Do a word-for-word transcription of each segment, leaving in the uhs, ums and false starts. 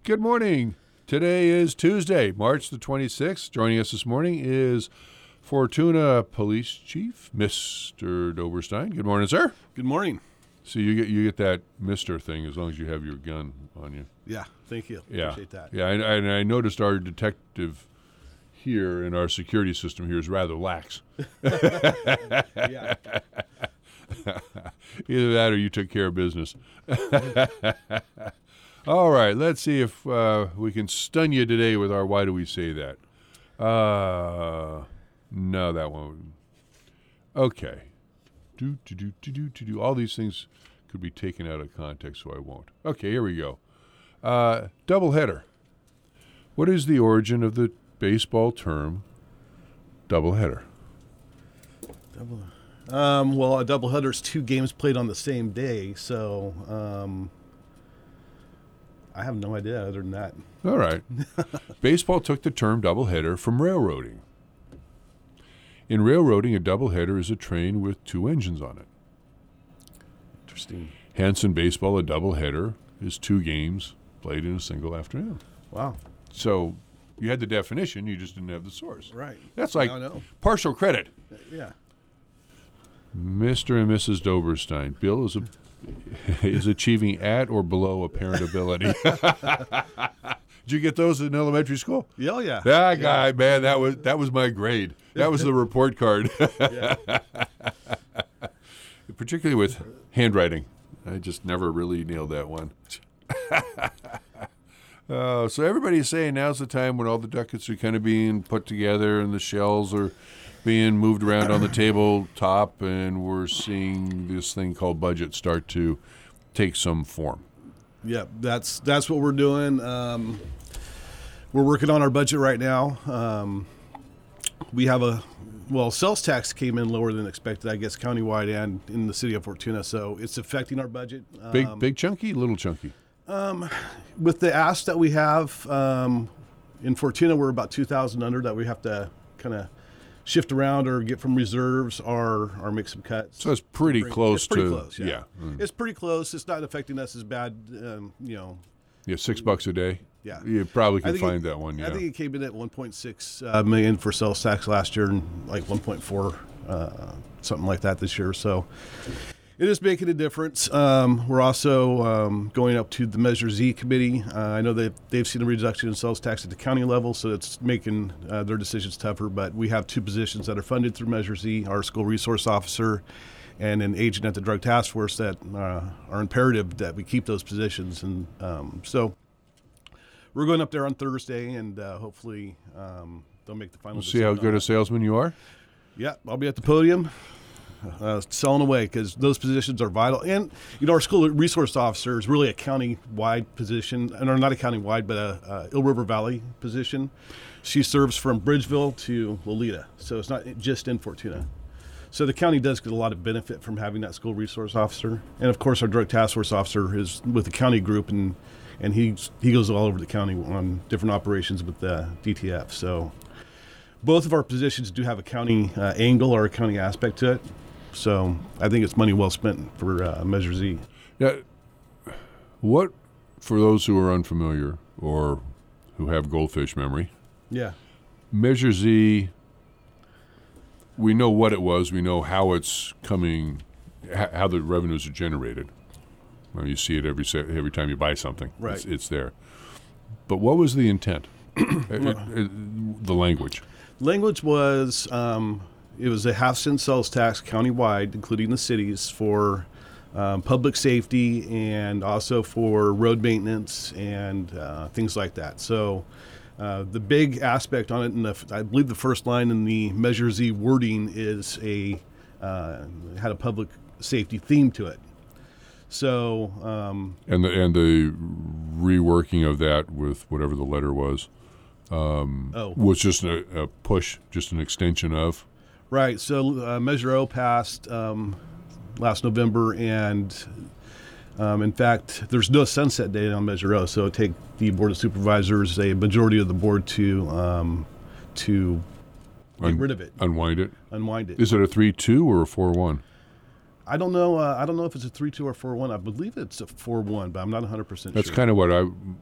Good morning. Today is Tuesday, March the twenty-sixth. Joining us this morning is Fortuna Police Chief, Mister Doberstein. Good morning, sir. Good morning. So you get you get that Mister thing as long as you have your gun on you. Yeah, thank you. Yeah. Appreciate that. Yeah, and I, I noticed our detective here in our security system here is rather lax. Yeah. Either that or you took care of business. All right, let's see if uh, we can stun you today with our why do we say that. Uh, no, that won't. Okay. Do, do, do, do, do, do, do. All these things could be taken out of context, so I won't. Okay, here we go. Uh, doubleheader. What is the origin of the baseball term doubleheader? Double. Um, well, a doubleheader is two games played on the same day, so um, I have no idea other than that. All right. Baseball took the term doubleheader from railroading. In railroading, a doubleheader is a train with two engines on it. Interesting. Hence, in baseball, a doubleheader is two games played in a single afternoon. Wow. So you had the definition, you just didn't have the source. Right. That's like Now I know. partial credit. Yeah. Mister and Missus Doberstein, Bill is a, is achieving at or below apparent ability. Did you get those in elementary school? Yeah, oh, yeah. That guy, man, that was that was my grade. That was the report card. Yeah. Particularly with handwriting. I just never really nailed that one. uh, so everybody's saying now's the time when all the ducats are kind of being put together and the shells are being moved around on the tabletop, and we're seeing this thing called budget start to take some form. Yeah, that's that's what we're doing. Um, we're working on our budget right now. Um, we have a, well, sales tax came in lower than expected, I guess, countywide and in the city of Fortuna, so it's affecting our budget. Um, Big, big chunky, little chunky? Um, with the ask that we have um, in Fortuna, we're about two thousand under that we have to kind of shift around or get from reserves or or make some cuts. So it's pretty Bring- close it's pretty to, close, yeah. yeah. Mm. It's pretty close. It's not affecting us as bad, um, you know. Yeah, six bucks a day. Yeah. You probably I can think find it- that one, yeah. I think it came in at one point six uh, million for sales tax last year and like one point four, uh, something like that this year. So it is making a difference. Um, we're also um, going up to the Measure Z committee. Uh, I know that they've seen a reduction in sales tax at the county level, so it's making uh, their decisions tougher. But we have two positions that are funded through Measure Z, our school resource officer and an agent at the drug task force that uh, are imperative that we keep those positions. And um, so we're going up there on Thursday, and uh, hopefully um, they'll make the final We'll see how decision on good a that. salesman you are. Yeah, I'll be at the podium uh, selling away because those positions are vital. And, you know, our school resource officer is really a county-wide position, and or not a county-wide, but a, a Ill River Valley position. She serves from Bridgeville to Lolita, so it's not just in Fortuna. So the county does get a lot of benefit from having that school resource officer. And, of course, our drug task force officer is with the county group, and, and he, he goes all over the county on different operations with the D T F. So both of our positions do have a county uh, angle or a county aspect to it. So I think it's money well spent for uh, Measure Z. Yeah. What, for those who are unfamiliar or who have goldfish memory, Yeah. Measure Z, we know what it was. We know how it's coming, h- how the revenues are generated. Well, you see it every se- every time you buy something. Right. It's, it's there. But what was the intent? It- it- it- the language. Language was, um, it was a half cent sales tax countywide, including the cities, for um, public safety and also for road maintenance and uh, things like that. So uh, the big aspect on it, and the, I believe the first line in the Measure Z wording is a, uh, had a public safety theme to it. So, um, And the and the reworking of that with whatever the letter was um, oh, was just a, a push, just an extension of. right. So uh, Measure O passed um, last November, and um, in fact, there's no sunset date on Measure O. So it take the Board of Supervisors, a majority of the board, to um, to get Un- rid of it, Unwind it. unwind it. Is it a three two or a four one? I don't know. Uh, I don't know if it's a three two or four one. I believe it's a four one, but I'm not one hundred percent sure. That's kind of what I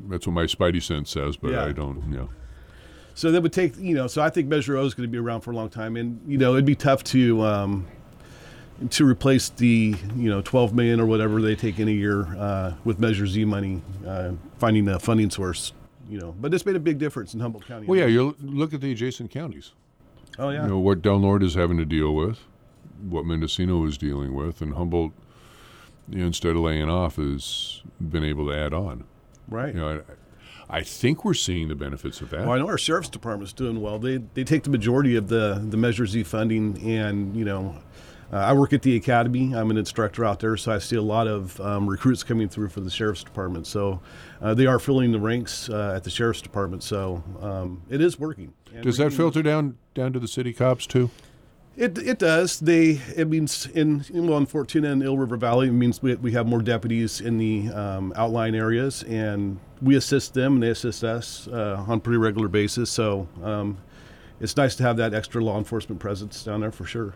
That's what my spidey sense says, but Yeah. I don't, you know. So that would take, you know, so I think Measure O is going to be around for a long time. And, you know, it'd be tough to um, to replace the, you know, twelve million or whatever they take in a year uh, with Measure Z money, uh, finding a funding source, you know. But it's made a big difference in Humboldt County. Well, yeah, you look at the adjacent counties. Oh, yeah. You know, what Del Norte is having to deal with, what Mendocino is dealing with, and Humboldt, you know, instead of laying off, has been able to add on. Right. You know, I, I think we're seeing the benefits of that. Well, I know our sheriff's department's doing well. They they take the majority of the, the Measure Z funding, and, you know, uh, I work at the academy. I'm an instructor out there, so I see a lot of um, recruits coming through for the sheriff's department. So uh, they are filling the ranks uh, at the sheriff's department. So um, it is working. And Does we're that getting- filter down down to the city cops too? It it does. They it means in, in well in Fortuna and Eel River Valley, it means we we have more deputies in the um, outlying areas, and we assist them and they assist us uh, on a pretty regular basis. So um, it's nice to have that extra law enforcement presence down there for sure.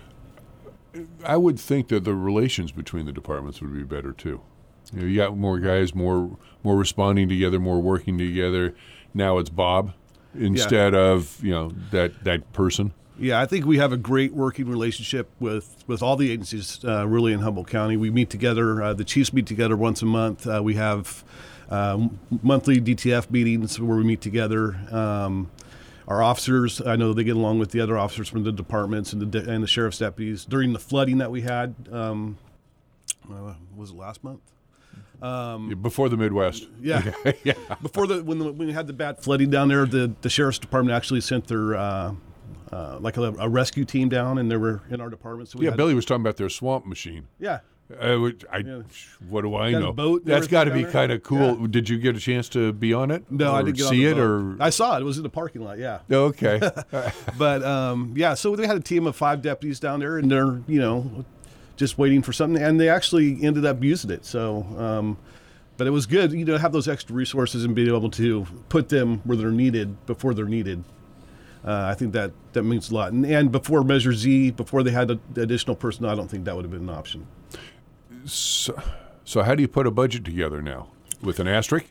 I would think that the relations between the departments would be better too. You know, you got more guys, more more responding together, more working together. Now it's Bob instead of, you know, that that person. Yeah, I think we have a great working relationship with, with all the agencies uh, really in Humboldt County. We meet together. Uh, the chiefs meet together once a month. Uh, we have uh, monthly D T F meetings where we meet together. Um, our officers, I know they get along with the other officers from the departments and the de- and the sheriff's deputies. During the flooding that we had, um, uh, was it last month? Um, Before the Midwest. Yeah. yeah. Before the when, the when we had the bad flooding down there, the, the sheriff's department actually sent their uh, uh, like a, a rescue team down, and they were in our department. So we Yeah, had, Billy was talking about their swamp machine. Yeah. I would, I, Yeah. What do I Got a know? boat and That's got to everything be down there? kind of cool. Yeah. Did you get a chance to be on it? No, or I didn't get on see the it, boat. or I saw it. It was in the parking lot. Yeah. okay. But um, yeah, so they had a team of five deputies down there, and they're you know just waiting for something, and they actually ended up using it. So. Um, But it was good, you know, to have those extra resources and be able to put them where they're needed before they're needed. Uh, I think that, that means a lot. And, and before Measure Z, before they had a, additional personnel, I don't think that would have been an option. So, so how do you put a budget together now? With an asterisk?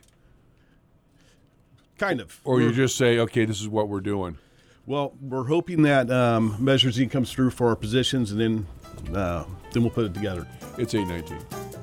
Kind of. Or We're- you just say, okay, this is what we're doing? Well, we're hoping that um, Measure Z comes through for our positions, and then uh, then we'll put it together. It's eight nineteen.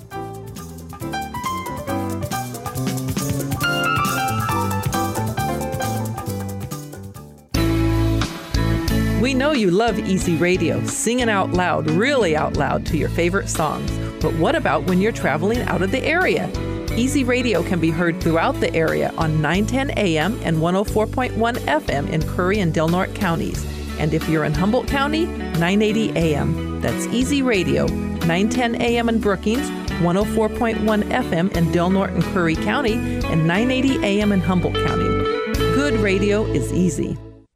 We know you love Easy Radio, singing out loud, really out loud to your favorite songs. But what about when you're traveling out of the area? Easy Radio can be heard throughout the area on nine ten A M and one oh four point one F M in Curry and Del Norte counties. And if you're in Humboldt County, nine eighty A M. That's Easy Radio, nine ten A M in Brookings, one oh four point one F M in Del Norte and Curry County, and nine eighty A M in Humboldt County. Good radio is easy.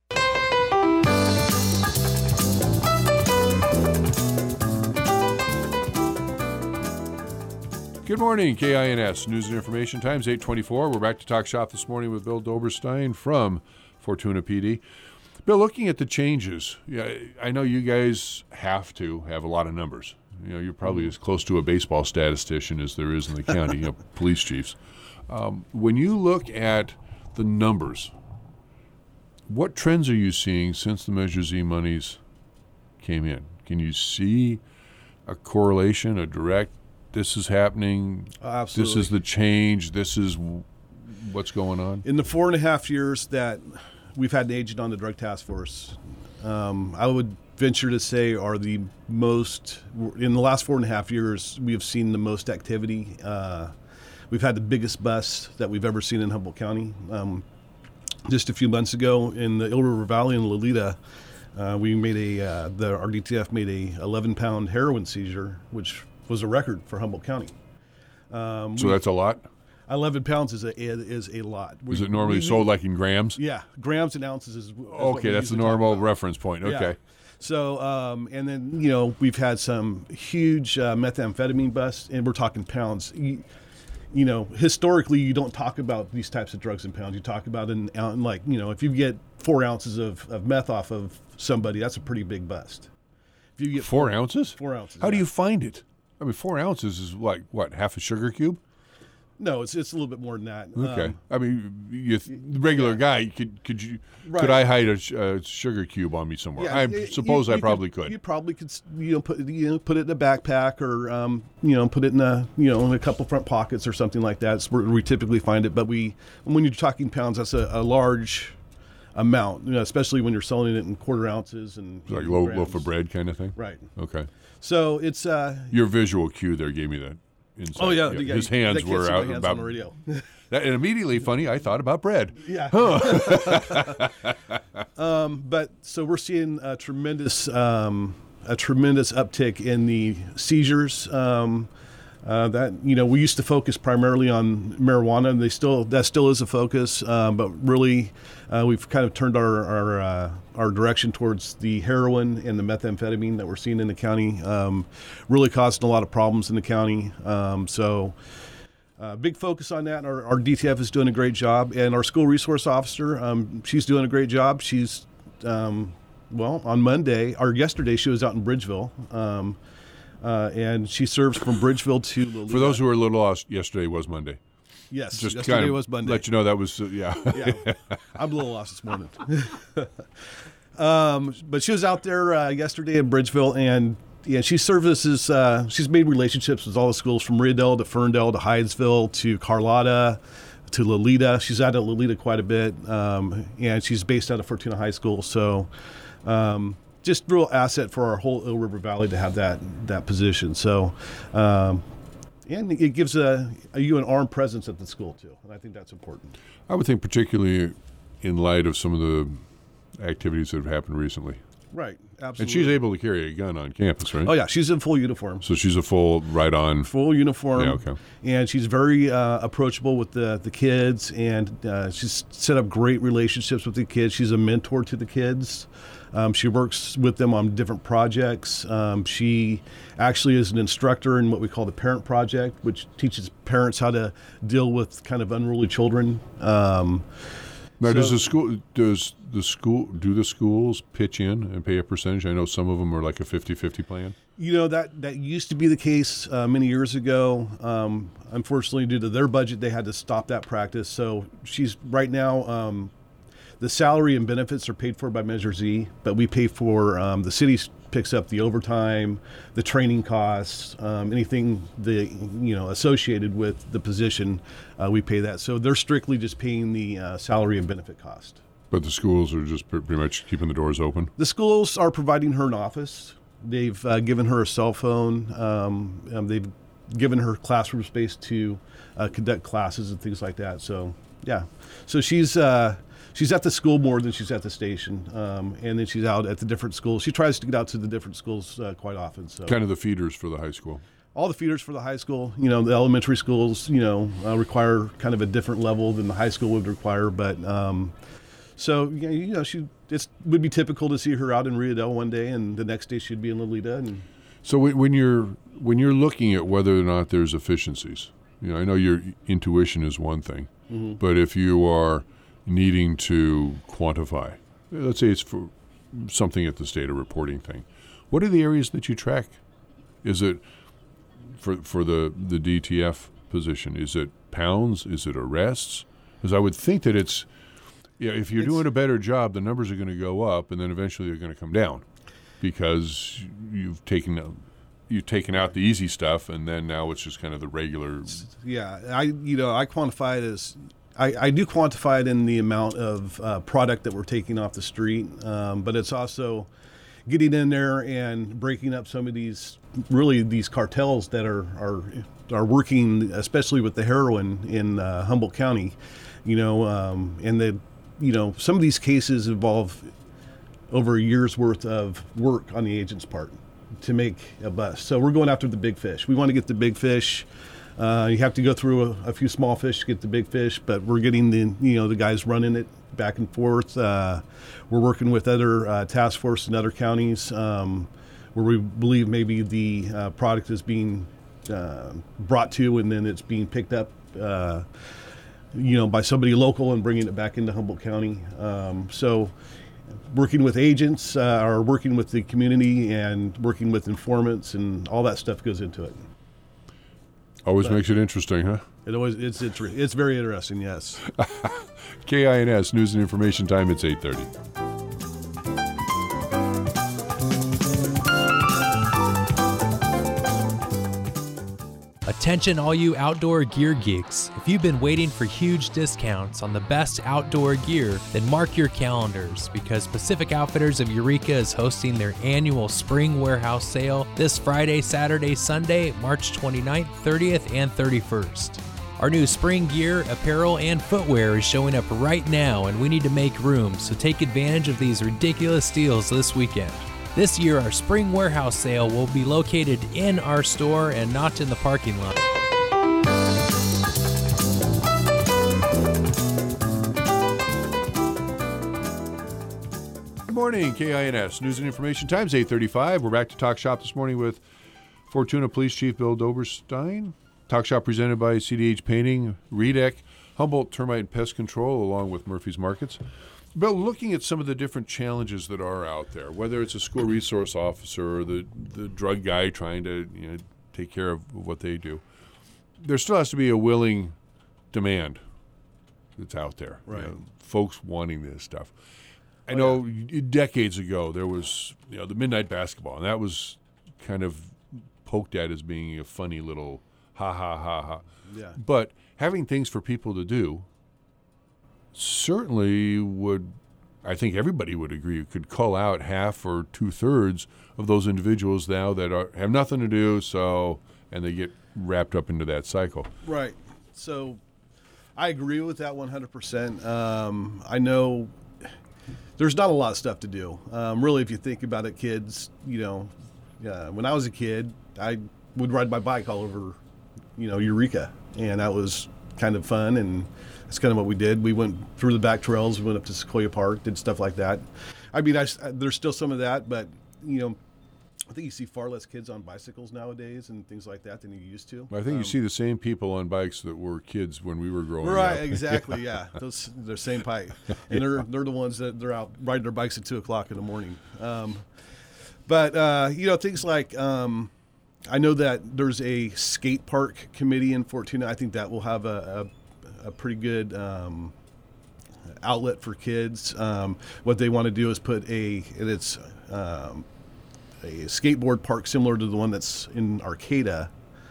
Good morning, K I N S News and Information Times, eight twenty-four. We're back to talk shop this morning with Bill Doberstein from Fortuna P D. Bill, looking at the changes, yeah, I know you guys have to have a lot of numbers. You know, you're probably as close to a baseball statistician as there is in the county, you know, police chiefs. Um, when you look at the numbers, what trends are you seeing since the Measure Z monies came in? Can you see a correlation, a direct, this is happening, Absolutely. this is the change, this is w- what's going on? In the four and a half years that we've had an agent on the drug task force, um, I would venture to say are the most, in the last four and a half years, we have seen the most activity. Uh, we've had the biggest bust that we've ever seen in Humboldt County. Um, just a few months ago in the Eel River Valley in Lolita, uh, we made a, uh, the, our D T F made a eleven pound heroin seizure, which was a record for Humboldt County. Um, So we- that's a lot? eleven pounds is a is a lot. Is We- it normally we- sold like in grams? Yeah, grams and ounces is. is what Okay, we that's the usually talk normal about. reference point. Yeah. Okay. So, um, and then you know we've had some huge uh, methamphetamine busts, and we're talking pounds. You, you know, historically, you don't talk about these types of drugs in pounds. You talk about an ounce, like you know, if you get four ounces of, of meth off of somebody, that's a pretty big bust. If you get Four ounces? four ounces. How do yeah. you find it? I mean, four ounces is like, what, half a sugar cube? No, it's it's a little bit more than that. Okay. Um, I mean, you, the regular guy, could could you Right. could I hide a, sh- a sugar cube on me somewhere? I y- suppose you- I you probably could. You probably could, you know, put you know put it in a backpack or um, you know put it in a you know in a couple front pockets or something like that. It's where we typically find it. But we, when you're talking pounds, that's a, a large amount, you know, especially when you're selling it in quarter ounces and Like you know, low, grams. loaf of bread kind of thing? Right. Okay. So it's uh. Your visual cue there gave me that insight. Oh yeah, yeah, His you- hands they can't were see my out hands about on the radio. that, and immediately, funny, I thought about bread. Yeah. um, but so we're seeing a tremendous, um, a tremendous uptick in the seizures. Um, uh, that you know, we used to focus primarily on marijuana, and they still that still is a focus. Um, but really, uh, we've kind of turned our our, uh, our direction towards the heroin and the methamphetamine that we're seeing in the county. Um, really causing a lot of problems in the county. Um, so. Uh, big focus on that. Our, our D T F is doing a great job, and our school resource officer, um, she's doing a great job. She's, um, well, on Monday or yesterday, she was out in Bridgeville, um, uh, and she serves from Bridgeville to Lolita. For those who are a little lost, yesterday was Monday. yes, Just yesterday kind of was Monday. let you know that was uh, yeah. Yeah, I'm a little lost this morning. um, but she was out there uh, yesterday in Bridgeville, and yeah, she services. Uh, she's made relationships with all the schools from Riddell to Ferndale to Hyattsville to Carlotta to Lolita. She's out at Lolita quite a bit, um, and she's based out of Fortuna High School. So, um, just real asset for our whole Eel River Valley to have that that position. So. Um, And it gives a, a you an armed presence at the school too, and I think that's important. I would think particularly in light of some of the activities that have happened recently. Right, absolutely. And she's able to carry a gun on campus, right? Oh yeah, she's in full uniform. So she's a full right-on. Full uniform. Yeah, okay. And she's very uh, approachable with the the kids, and uh, she's set up great relationships with the kids. She's a mentor to the kids. Um, she works with them on different projects. Um, she actually is an instructor in what we call the Parent Project, which teaches parents how to deal with kind of unruly children. Um, Now, so- does the school does the school do the schools pitch in and pay a percentage? I know some of them are like a fifty-fifty plan. You know, that, that used to be the case uh, many years ago. Um, unfortunately, due to their budget, they had to stop that practice. So she's right now, um, the salary and benefits are paid for by Measure Z, but we pay for, um, the city picks up the overtime, the training costs, um, anything the, you know, associated with the position, uh, we pay that. So they're strictly just paying the uh, salary and benefit cost. But the schools are just pretty much keeping the doors open. The schools are providing her an office. They've uh, given her a cell phone. Um, um, they've given her classroom space to uh, conduct classes and things like that. So, yeah. So she's uh, she's at the school more than she's at the station, um, and then she's out at the different schools. She tries to get out to the different schools uh, quite often. So Kind of the feeders for the high school. all the feeders for the high school, you know, the elementary schools, you know, uh, require kind of a different level than the high school would require, but. Um, So yeah, you know, she it would be typical to see her out in Riadel one day, and the next day she'd be in Lolita. And So when when you're when you're looking at whether or not there's efficiencies, you know, I know your intuition is one thing, mm-hmm. but if you are needing to quantify, let's say it's for something at the state of reporting thing, what are the areas that you track? Is it for for the the D T F position? Is it pounds? Is it arrests? Because I would think that it's Yeah, if you're It's- doing a better job, the numbers are going to go up, and then eventually they're going to come down because you've taken you've taken out the easy stuff, and then now it's just kind of the regular. yeah, I you know I quantify it as I, I do quantify it in the amount of uh, product that we're taking off the street, um, but it's also getting in there and breaking up some of these really these cartels that are are are working, especially with the heroin in uh, Humboldt County, you know, um, and the you know some of these cases involve over a year's worth of work on the agent's part to make a bust. So we're going after the big fish. We want to get the big fish. Uh, you have to go through a, a few small fish to get the big fish, but we're getting the you know the guys running it back and forth. Uh, we're working with other uh, task force in other counties um, where we believe maybe the uh, product is being uh, brought to and then it's being picked up uh, you know by somebody local and bringing it back into Humboldt County. Um, so working with agents uh, or working with the community and working with informants and all that stuff goes into it. Always But makes it interesting, huh? It always it's inter- it's very interesting. Yes. K I N S News and Information Time. It's eight thirty. Attention all you outdoor gear geeks. If you've been waiting for huge discounts on the best outdoor gear, then mark your calendars because Pacific Outfitters of Eureka is hosting their annual Spring Warehouse Sale this Friday, Saturday, Sunday, March twenty-ninth, thirtieth, and thirty-first. Our new spring gear, apparel, and footwear is showing up right now, and we need to make room, so take advantage of these ridiculous deals this weekend. This year, our Spring Warehouse Sale will be located in our store and not in the parking lot. Good morning, K I N S News and Information Times, eight thirty-five. We're back to Talk Shop this morning with Fortuna Police Chief Bill Doberstein. Talk Shop presented by C D H Painting, Redec, Humboldt Termite and Pest Control, along with Murphy's Markets. Bill, looking at some of the different challenges that are out there, whether it's a school resource officer or the, the drug guy trying to you know, take care of what they do, there still has to be a willing demand that's out there. Right. You know, folks wanting this stuff. I Oh, know decades ago there was you know the midnight basketball, and that was kind of poked at as being a funny little ha ha ha ha. Yeah. But having things for people to do certainly would, I think everybody would agree, could cull out half or two-thirds of those individuals now that are, have nothing to do, so, and they get wrapped up into that cycle. Right. So I agree with that one hundred percent. Um, I know there's not a lot of stuff to do. Um, really, if you think about it, kids, you know, uh, when I was a kid, I would ride my bike all over, you know, Eureka, and that was kind of fun, and that's kind of what we did. We went through the back trails, we went up to Sequoia Park, did stuff like that. I mean, I, there's still some of that, but, you know, I think you see far less kids on bicycles nowadays and things like that than you used to. I think Um, you see the same people on bikes that were kids when we were growing Right, up. exactly, yeah. Those they're same bike, and they're they're the ones that they're out riding their bikes at two o'clock in the morning. Um, but uh, you know, things like um, I know that there's a skate park committee in Fortuna. I think that will have a a, a pretty good um, outlet for kids. Um, what they want to do is put a and it's um, a skateboard park similar to the one that's in Arcata.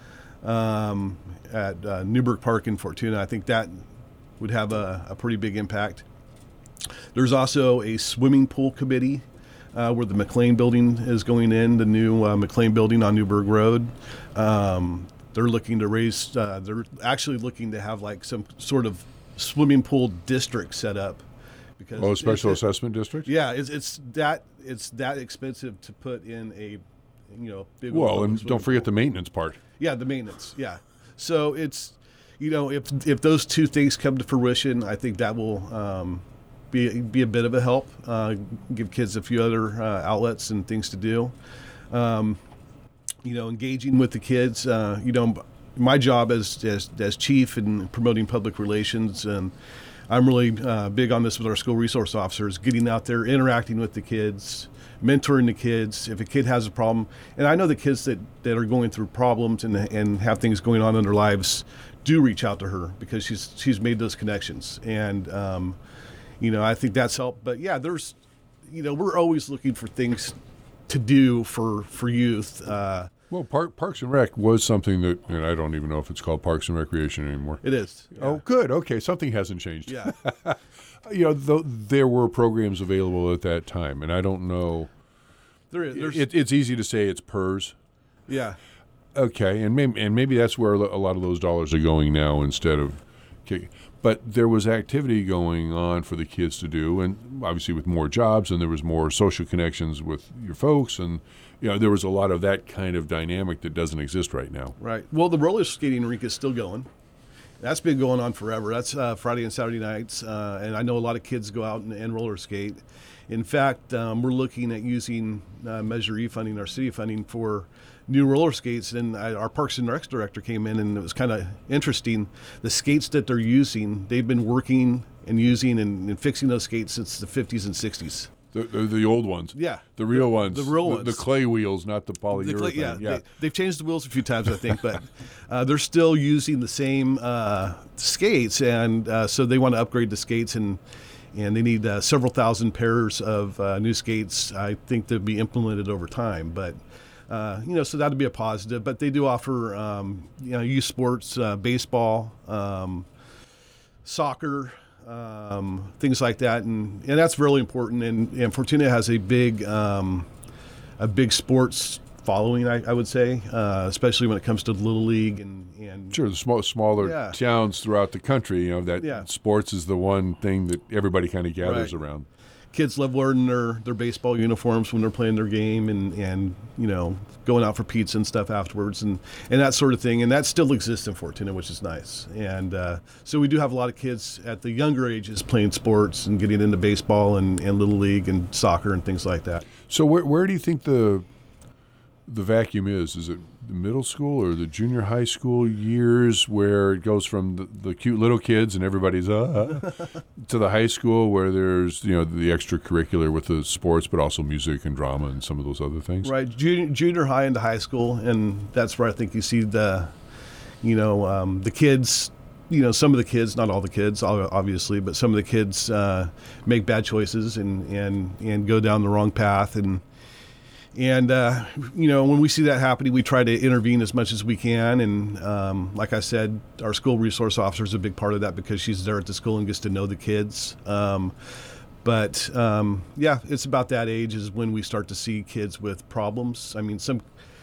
Um, at uh, Newburgh Park in Fortuna. I think that would have a, a pretty big impact. There's also a swimming pool committee uh, where the McLean building is going in, the new uh, McLean building on Newburgh Road. Um, they're looking to raise, uh, they're actually looking to have like some sort of swimming pool district set up. Because Oh, special it- it- assessment district? Yeah, it's, it's that it's that expensive to put in a, you know, big. Well, open and swimming don't forget pool. the maintenance part. Yeah, the maintenance. Yeah. So it's, you know, if if those two things come to fruition, I think that will um, be be a bit of a help. Uh, give kids a few other uh, outlets and things to do. Um, you know, engaging with the kids. Uh, you know, my job as as as chief and promoting public relations, and I'm really uh, big on this with our school resource officers, getting out there, interacting with the kids, mentoring the kids. If a kid has a problem, and I know the kids that, that are going through problems and and have things going on in their lives do reach out to her because she's she's made those connections, and um, you know, I think that's helped. But yeah, there's, you know, we're always looking for things to do for for youth. Uh, Well, Park, Parks and Rec was something that, and I don't even know if it's called Parks and Recreation anymore. it is. Oh, good. Okay, something hasn't changed. Yeah. You know, th- there were programs available at that time, and I don't know. There is. There's, It, it's easy to say it's P E R S. yeah. Okay, and maybe, and maybe that's where a lot of those dollars are going now instead of kick. But there was activity going on for the kids to do, and obviously with more jobs, and there was more social connections with your folks, and you know there was a lot of that kind of dynamic that doesn't exist right now. Right. Well, the roller skating rink is still going. That's been going on forever. That's uh, Friday and Saturday nights, uh, and I know a lot of kids go out and, and roller skate. In fact, um, we're looking at using uh, Measure E funding, our city funding, for new roller skates. And I, our Parks and Recs director came in, and it was kind of interesting. The skates that they're using, they've been working and using and, and fixing those skates since the fifties and sixties. The, the, the old ones. Yeah. The real ones. The real The, ones. the clay wheels, not the polyurethane. The clay- yeah, yeah. They, they've changed the wheels a few times, I think, but uh, they're still using the same uh, skates, and uh, so they want to upgrade the skates, and and they need uh, several thousand pairs of uh, new skates. I think they'll be implemented over time, but uh, you know, so that'd be a positive. But they do offer um, you know youth sports, uh, baseball, um, soccer. Um, things like that, and, and that's really important. And, and Fortuna has a big, um, a big sports following, I, I would say, uh, especially when it comes to Little League and, and Sure, the small, smaller Yeah. towns throughout the country, you know, that Yeah. sports is the one thing that everybody kind of gathers Right. around. kids love wearing their, their baseball uniforms when they're playing their game, and, and you know going out for pizza and stuff afterwards, and, and that sort of thing. And that still exists in Fortuna, which is nice. And uh, so we do have a lot of kids at the younger ages playing sports and getting into baseball and, and Little League and soccer and things like that. So where where do you think the the vacuum is? Is it the middle school or the junior high school years where it goes from the, the cute little kids and everybody's uh to the high school where there's, you know, the extracurricular with the sports, but also music and drama and some of those other things? Right, junior, junior high into high school, and that's where I think you see the, you know, um, the kids. You know, some of the kids, not all the kids, ob- obviously, but some of the kids uh, make bad choices and, and, and go down the wrong path. And, and uh, you know, when we see that happening, we try to intervene as much as we can. And um, like I said, our school resource officer is a big part of that because she's there at the school and gets to know the kids. Um, but, um, yeah, it's about that age is when we start to see kids with problems. I mean, some,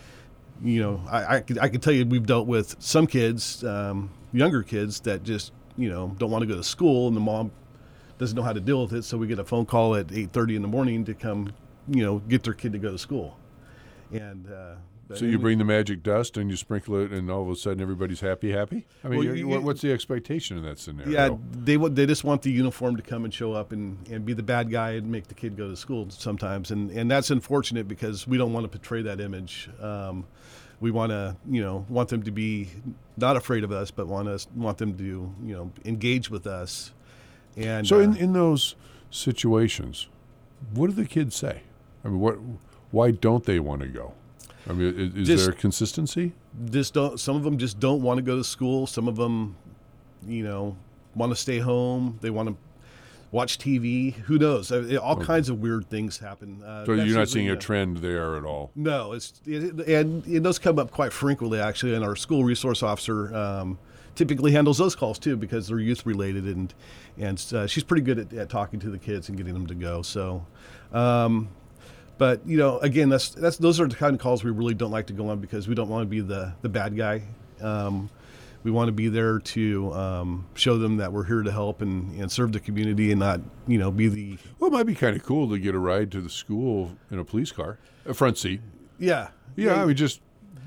you know, I, I, could, I could tell you we've dealt with some kids, um, younger kids that just, you know, don't want to go to school, and the mom doesn't know how to deal with it. So we get a phone call at eight thirty in the morning to come, you know, get their kid to go to school. And uh, So you bring the magic dust and you sprinkle it, and all of a sudden everybody's happy, happy? I mean, Well, you- you- what- what's the expectation in that scenario? Yeah, they wa- they just want the uniform to come and show up and, and be the bad guy and make the kid go to school sometimes. And, and that's unfortunate because we don't want to portray that image. Um, we want to, you know, want them to be not afraid of us, but want us want them to, you know, engage with us. And So uh, in, in those situations, what do the kids say? I mean, what? Why don't they want to go? I mean, is, is Just- there consistency? just don't. Some of them just don't want to go to school. Some of them, you know, want to stay home. They want to watch T V. Who knows? Uh, All kinds of weird things happen. Uh, So that's you're not usually, seeing a uh, trend there at all? No, it's it, and it does come up quite frequently actually, and our school resource officer um, typically handles those calls too because they're youth related, and and uh, she's pretty good at, at talking to the kids and getting them to go. So, um, but you know, again, that's that's those are the kind of calls we really don't like to go on because we don't want to be the the bad guy. Um, we want to be there to um, show them that we're here to help and, and serve the community, and not, you know, be the Well, it might be kind of cool to get a ride to the school in a police car, a front seat. yeah Yeah, I mean, just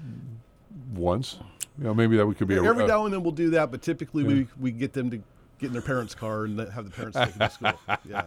once. You know, maybe that we could be a, Every a- now and then we'll do that, but typically we, we get them to get in their parents' car and have the parents take them to school. Yeah.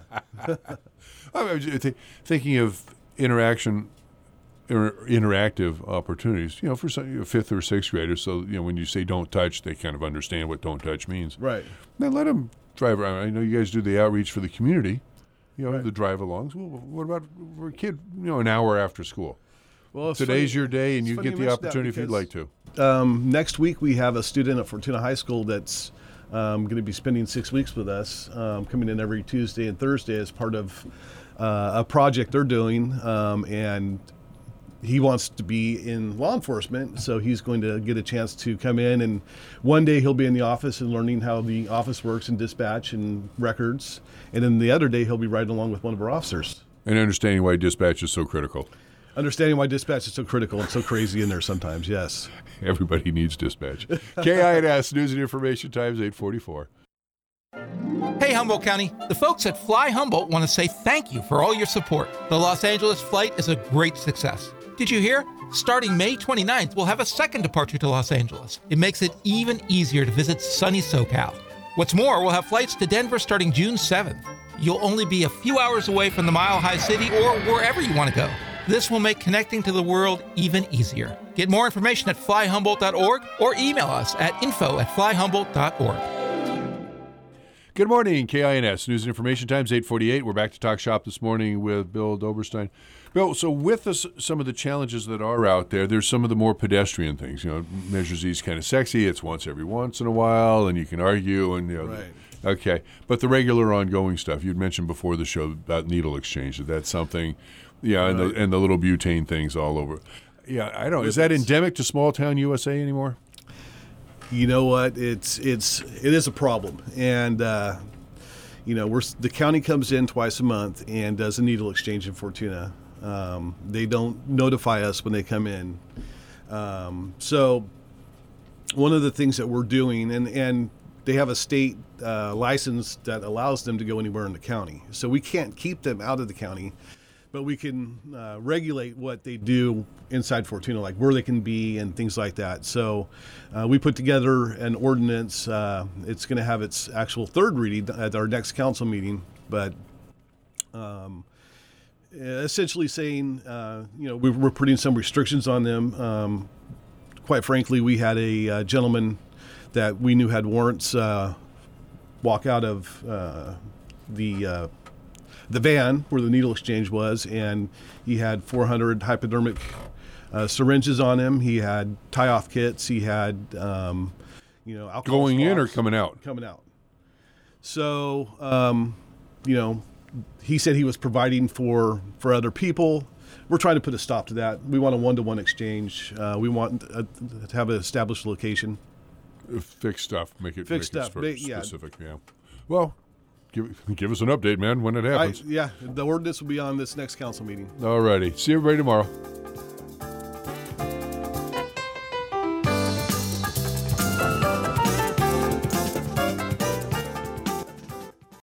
I was just thi- thinking of interaction, inter- interactive opportunities. You know, for some, you know, fifth or sixth graders. So you know, when you say "don't touch," they kind of understand what "don't touch" means. Right. Then let them drive around. I know you guys do the outreach for the community. You know, Right. the drive-alongs. Well, what about for a kid? You know, an hour after school. Well, it's Today's funny- your day, and it's you funny get the mention that opportunity if you'd like because, to. Um, next week we have a student at Fortuna High School that's um, going to be spending six weeks with us, um, coming in every Tuesday and Thursday as part of uh, a project they're doing, um, and he wants to be in law enforcement, so he's going to get a chance to come in, and one day he'll be in the office and learning how the office works and dispatch and records, and then the other day he'll be riding along with one of our officers. And understanding why dispatch is so critical. Understanding why dispatch is so critical and so crazy in there sometimes, yes. Everybody needs dispatch. K I N S News and Information Times eight forty-four. Hey, Humboldt County. The folks at Fly Humboldt want to say thank you for all your support. The Los Angeles flight is a great success. Did you hear? Starting May twenty-ninth, we'll have a second departure to Los Angeles. It makes it even easier to visit sunny SoCal. What's more, we'll have flights to Denver starting June seventh. You'll only be a few hours away from the Mile High City or wherever you want to go. This will make connecting to the world even easier. Get more information at fly humboldt dot org or email us at info at fly humboldt dot org. Good morning, K I N S News and Information Times, eight forty-eight. We're back to Talk Shop this morning with Bill Doberstein. Bill, so with us, some of the challenges that are out there, there's some of the more pedestrian things. You know, Measures E's kind of sexy. It's once every once in a while, and you can argue. and you know, Right. Okay, but the regular ongoing stuff, you'd mentioned before the show about needle exchange. That that's something, yeah, and, Right. the, and the little butane things all over. Yeah, I don't. Is that endemic to small town U S A anymore? You know what? It's it's it is a problem, and uh, you know we're the county comes in twice a month and does a needle exchange in Fortuna. Um, they don't notify us when they come in. Um, so one of the things that we're doing, and and they have a state uh, license that allows them to go anywhere in the county. So we can't keep them out of the county, but we can uh, regulate what they do inside Fortuna, like where they can be and things like that. So uh, we put together an ordinance. Uh, it's going to have its actual third reading at our next council meeting, but um, essentially saying, uh, you know, we we're putting some restrictions on them. Um, quite frankly, we had a uh, gentleman that we knew had warrants uh, walk out of uh, the uh, the van where the needle exchange was, and he had four hundred hypodermic uh, syringes on him. He had tie-off kits. He had, um, you know, alcohol Going in or swabs coming out? coming out. So, um, you know, he said he was providing for, for other people. We're trying to put a stop to that. We want a one-to-one exchange. Uh, we want a, to have an established location. Fix stuff. Make it, Fix make stuff. it spe- Ma- yeah. specific. Yeah. Well, give give us an update, man, when it I, happens. yeah, the ordinance will be on this next council meeting. All righty. See everybody tomorrow.